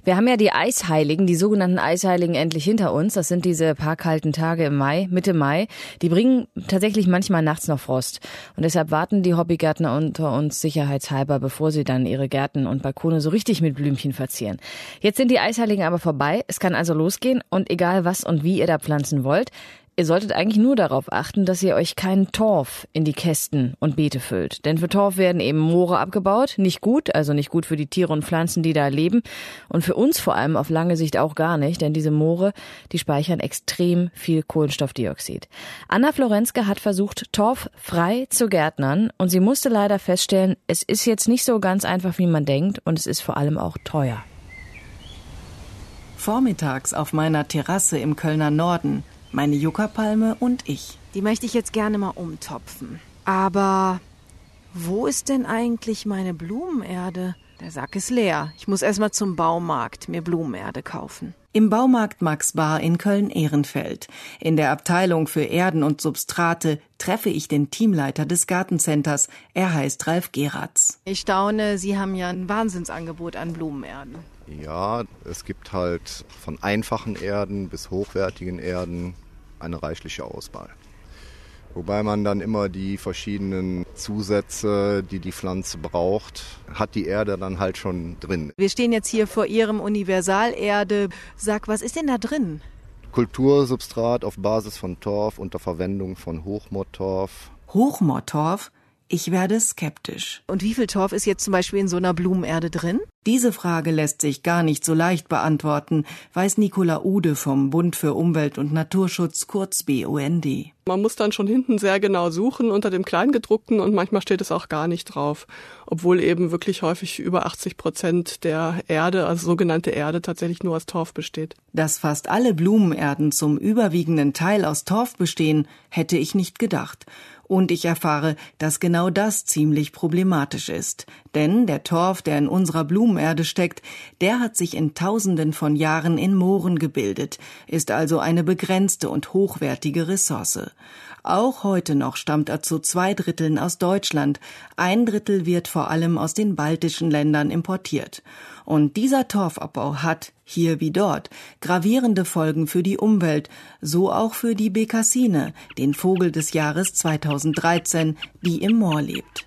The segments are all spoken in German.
Wir haben ja die Eisheiligen, die sogenannten Eisheiligen endlich hinter uns. Das sind diese paar kalten Tage im Mai, Mitte Mai. Die bringen tatsächlich manchmal nachts noch Frost. Und deshalb warten die Hobbygärtner unter uns sicherheitshalber, bevor sie dann ihre Gärten und Balkone so richtig mit Blümchen verzieren. Jetzt sind die Eisheiligen aber vorbei. Es kann also losgehen. Und egal was und wie ihr da pflanzen wollt, ihr solltet eigentlich nur darauf achten, dass ihr euch keinen Torf in die Kästen und Beete füllt. Denn für Torf werden eben Moore abgebaut. Nicht gut, also nicht gut für die Tiere und Pflanzen, die da leben. Und für uns vor allem auf lange Sicht auch gar nicht, denn diese Moore, die speichern extrem viel Kohlenstoffdioxid. Anna Florenzke hat versucht, torffrei zu gärtnern. Und sie musste leider feststellen, es ist jetzt nicht so ganz einfach, wie man denkt. Und es ist vor allem auch teuer. Vormittags auf meiner Terrasse im Kölner Norden. Meine Yucca-Palme und ich. Die möchte ich jetzt gerne mal umtopfen. Aber wo ist denn eigentlich meine Blumenerde? Der Sack ist leer. Ich muss erst mal zum Baumarkt mir Blumenerde kaufen. Im Baumarkt Max Bar in Köln-Ehrenfeld. In der Abteilung für Erden und Substrate treffe ich den Teamleiter des Gartencenters. Er heißt Ralf Geratz. Ich staune, Sie haben ja ein Wahnsinnsangebot an Blumenerden. Ja, es gibt halt von einfachen Erden bis hochwertigen Erden eine reichliche Auswahl. Wobei man dann immer die verschiedenen Zusätze, die die Pflanze braucht, hat die Erde dann halt schon drin. Wir stehen jetzt hier vor Ihrem Universalerde. Sag, was ist denn da drin? Kultursubstrat auf Basis von Torf unter Verwendung von Hochmoortorf. Hochmoortorf? Ich werde skeptisch. Und wie viel Torf ist jetzt zum Beispiel in so einer Blumenerde drin? Diese Frage lässt sich gar nicht so leicht beantworten, weiß Nicola Ude vom Bund für Umwelt und Naturschutz, kurz BUND. Man muss dann schon hinten sehr genau suchen unter dem Kleingedruckten und manchmal steht es auch gar nicht drauf, obwohl eben wirklich häufig über 80% der Erde, also sogenannte Erde, tatsächlich nur aus Torf besteht. Dass fast alle Blumenerden zum überwiegenden Teil aus Torf bestehen, hätte ich nicht gedacht. Und ich erfahre, dass genau das ziemlich problematisch ist. Denn der Torf, der in unserer Blumenerde steckt, der hat sich in Tausenden von Jahren in Mooren gebildet, ist also eine begrenzte und hochwertige Ressource. Auch heute noch stammt er zu 2/3 aus Deutschland. 1/3 wird vor allem aus den baltischen Ländern importiert. Und dieser Torfabbau hat, hier wie dort, gravierende Folgen für die Umwelt, so auch für die Bekassine, den Vogel des Jahres 2013, die im Moor lebt.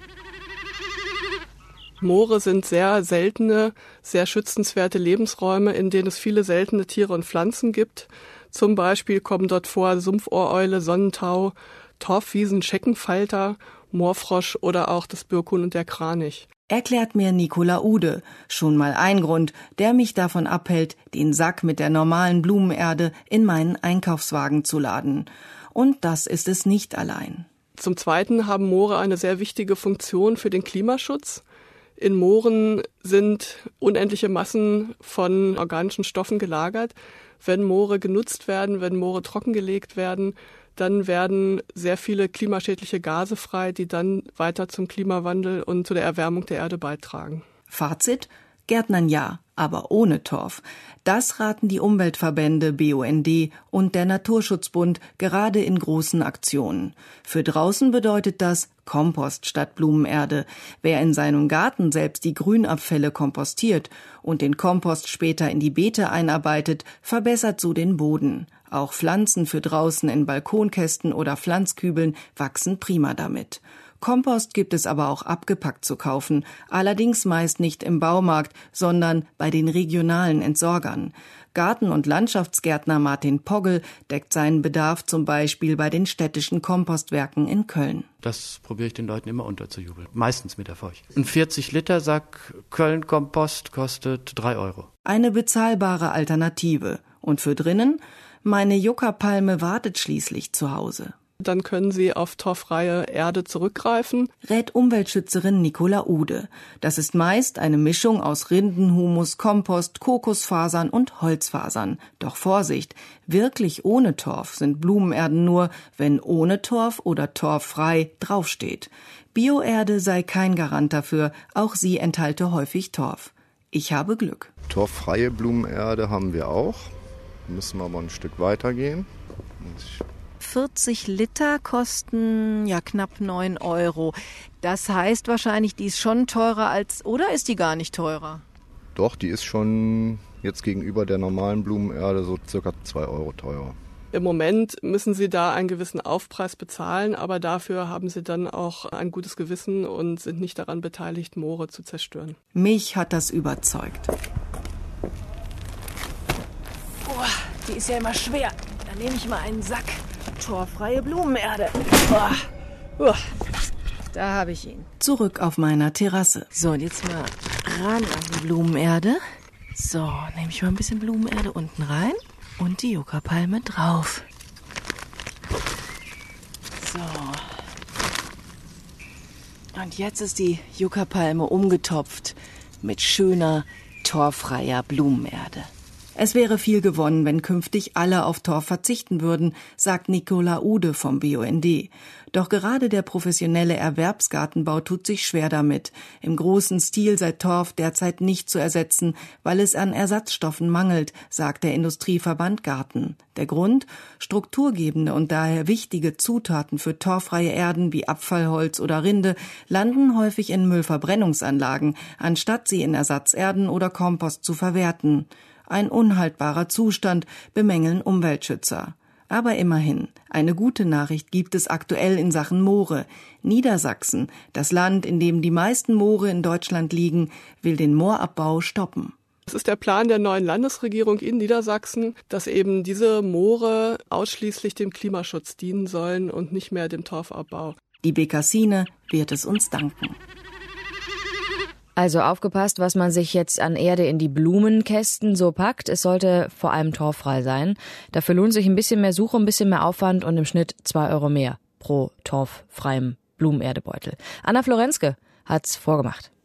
Moore sind sehr seltene, sehr schützenswerte Lebensräume, in denen es viele seltene Tiere und Pflanzen gibt. Zum Beispiel kommen dort vor Sumpfohreule, Sonnentau, Torfwiesen, Scheckenfalter, Moorfrosch oder auch das Birkhuhn und der Kranich. Erklärt mir Nicola Ude. Schon mal ein Grund, der mich davon abhält, den Sack mit der normalen Blumenerde in meinen Einkaufswagen zu laden. Und das ist es nicht allein. Zum Zweiten haben Moore eine sehr wichtige Funktion für den Klimaschutz. In Mooren sind unendliche Massen von organischen Stoffen gelagert. Wenn Moore genutzt werden, wenn Moore trockengelegt werden, dann werden sehr viele klimaschädliche Gase frei, die dann weiter zum Klimawandel und zu der Erwärmung der Erde beitragen. Fazit: Gärtnern ja, aber ohne Torf. Das raten die Umweltverbände BUND und der Naturschutzbund gerade in großen Aktionen. Für draußen bedeutet das Kompost statt Blumenerde. Wer in seinem Garten selbst die Grünabfälle kompostiert und den Kompost später in die Beete einarbeitet, verbessert so den Boden. Auch Pflanzen für draußen in Balkonkästen oder Pflanzkübeln wachsen prima damit. Kompost gibt es aber auch abgepackt zu kaufen, allerdings meist nicht im Baumarkt, sondern bei den regionalen Entsorgern. Garten- und Landschaftsgärtner Martin Poggel deckt seinen Bedarf zum Beispiel bei den städtischen Kompostwerken in Köln. Das probiere ich den Leuten immer unterzujubeln, meistens mit Erfolg. Ein 40-Liter-Sack Köln-Kompost kostet 3 €. Eine bezahlbare Alternative. Und für drinnen? Meine Yucca-Palme wartet schließlich zu Hause. Dann können Sie auf torffreie Erde zurückgreifen. Rät Umweltschützerin Nicola Ude. Das ist meist eine Mischung aus Rindenhumus, Kompost, Kokosfasern und Holzfasern. Doch Vorsicht, wirklich ohne Torf sind Blumenerden nur, wenn ohne Torf oder torffrei draufsteht. Bioerde sei kein Garant dafür, auch sie enthalte häufig Torf. Ich habe Glück. Torffreie Blumenerde haben wir auch. Müssen wir aber ein Stück weitergehen. 40 Liter kosten ja knapp 9 €. Das heißt wahrscheinlich, die ist schon teurer als, oder ist die gar nicht teurer? Doch, die ist schon jetzt gegenüber der normalen Blumenerde so circa 2 Euro teurer. Im Moment müssen Sie da einen gewissen Aufpreis bezahlen, aber dafür haben Sie dann auch ein gutes Gewissen und sind nicht daran beteiligt, Moore zu zerstören. Mich hat das überzeugt. Die ist ja immer schwer. Dann nehme ich mal einen Sack torffreie Blumenerde. Da habe ich ihn. Zurück auf meiner Terrasse. So, und jetzt mal ran an die Blumenerde. So, nehme ich mal ein bisschen Blumenerde unten rein und die Yucca-Palme drauf. So. Und jetzt ist die Yucca-Palme umgetopft mit schöner, torffreier Blumenerde. Es wäre viel gewonnen, wenn künftig alle auf Torf verzichten würden, sagt Nicola Ude vom BUND. Doch gerade der professionelle Erwerbsgartenbau tut sich schwer damit. Im großen Stil sei Torf derzeit nicht zu ersetzen, weil es an Ersatzstoffen mangelt, sagt der Industrieverband Garten. Der Grund? Strukturgebende und daher wichtige Zutaten für torffreie Erden wie Abfallholz oder Rinde landen häufig in Müllverbrennungsanlagen, anstatt sie in Ersatzerden oder Kompost zu verwerten. Ein unhaltbarer Zustand, bemängeln Umweltschützer. Aber immerhin, eine gute Nachricht gibt es aktuell in Sachen Moore. Niedersachsen, das Land, in dem die meisten Moore in Deutschland liegen, will den Moorabbau stoppen. Es ist der Plan der neuen Landesregierung in Niedersachsen, dass eben diese Moore ausschließlich dem Klimaschutz dienen sollen und nicht mehr dem Torfabbau. Die Bekassine wird es uns danken. Also aufgepasst, was man sich jetzt an Erde in die Blumenkästen so packt. Es sollte vor allem torffrei sein. Dafür lohnt sich ein bisschen mehr Suche, ein bisschen mehr Aufwand und im Schnitt 2 Euro mehr pro torffreiem Blumenerdebeutel. Anna Florenzke hat's vorgemacht.